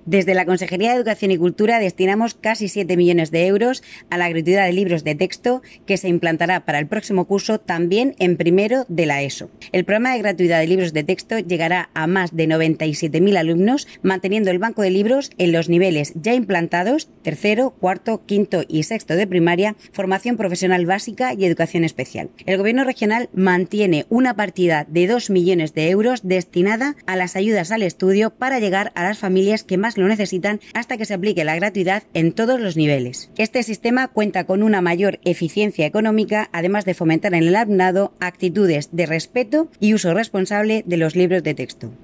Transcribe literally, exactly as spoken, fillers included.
Desde la Consejería de Educación y Cultura destinamos casi siete millones de euros a la gratuidad de libros de texto que se implantará para el próximo curso también en primero de la ESO. El programa de gratuidad de libros de texto llegará a más de noventa y siete mil alumnos, manteniendo el banco de libros en los niveles ya implantados, tercero, cuarto, quinto y sexto de primaria, formación profesional básica y educación especial. El Gobierno regional mantiene una partida de dos millones de euros destinada a las ayudas al estudio para llegar a las familias que más lo necesitan hasta que se aplique la gratuidad en todos los niveles. Este sistema cuenta con una mayor eficiencia económica, además de fomentar en el alumnado actitudes de respeto y uso responsable de los libros de texto.